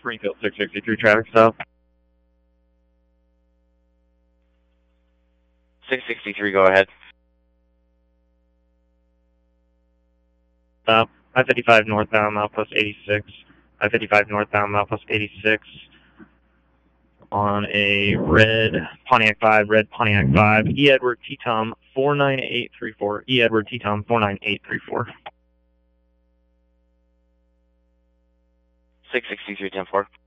Springfield 663 traffic stop. 663, go ahead. I-55 northbound, milepost 86. I-55 northbound, milepost 86. On a red Pontiac 5, E. Edward T-Tom 49834. E. Edward T-Tom 49834. 663, 10-4.